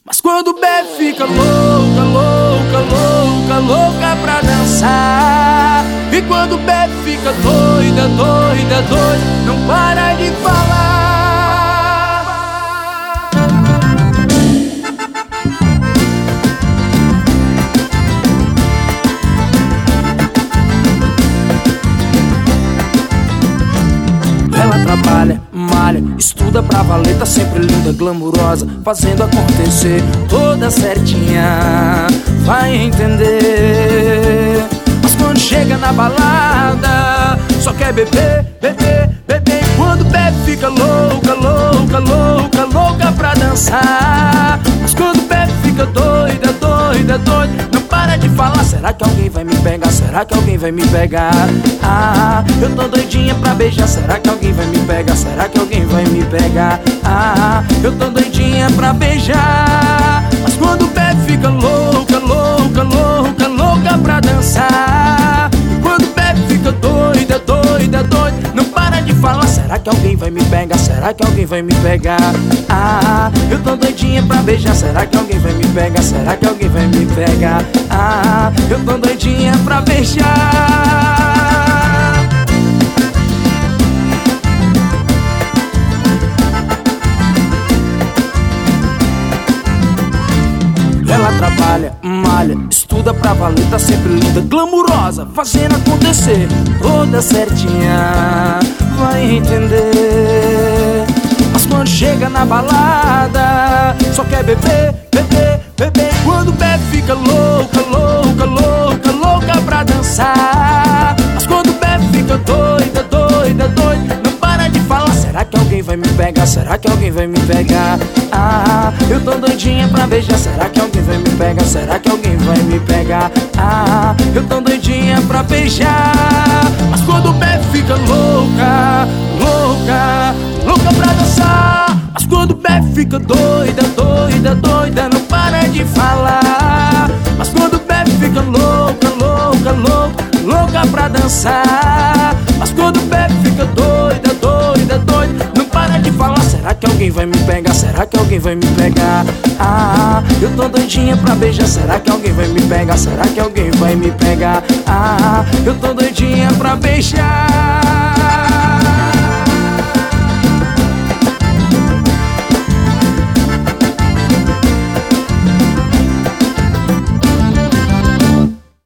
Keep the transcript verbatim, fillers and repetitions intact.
Mas quando bebe fica louca, louca, louca, louca pra dançar. E quando bebe fica doida, doida, doida, não para de falar. Ela trabalha, malha, estuda pra valer, tá sempre linda, glamurosa, fazendo acontecer, toda certinha, vai entender. Mas quando chega na balada, só quer beber, beber, beber. Quando bebe fica louca, louca, louca, louca pra dançar. Mas quando bebe fica doida, doida, doida, não para de falar. Será que alguém vai me pegar? Será que alguém vai me pegar? Ah, eu tô doidinha pra beijar. Será que alguém vai me pegar? Será que alguém vai me pegar? Ah, eu tô doidinha pra beijar. Mas quando bebe fica louca, louca, louca, louca pra dançar. Quando bebe fica doida, doida, doida, não para de falar. Será que alguém vai me pegar? Será que alguém vai me pegar? Ah, eu tô doidinha pra beijar. Será que alguém vai me pegar? Será que alguém vai me pegar? Ah, eu tô doidinha pra beijar. Ela trabalha, malha, estuda pra valer, tá sempre linda, glamurosa, fazendo acontecer, toda certinha, vai entender. Mas quando chega na balada, só quer beber, beber, beber. Quando bebe fica louca, louca, louca, louca pra dançar. Mas quando bebe fica doida, doida, doida, não para de falar. Será que alguém vai me pegar? Será que alguém vai me pegar? Ah, eu tô doidinha pra beijar. Será que alguém vai me pegar? Será que alguém vai me pegar? Ah, eu tô doidinha pra beijar. Mas quando bebe fica louca, louca, louca pra dançar. Mas quando bebe fica doida, doida, doida, não para de falar. Mas quando bebe fica louca, louca, louca, louca pra dançar. Mas quando bebe fica doida, doida, doida, não para de falar. Será que alguém vai me pegar? Será que alguém vai me pegar? Ah, eu tô doidinha pra beijar. Será que alguém vai me pegar? Será que alguém vai me pegar? Ah, eu tô doidinha pra beijar.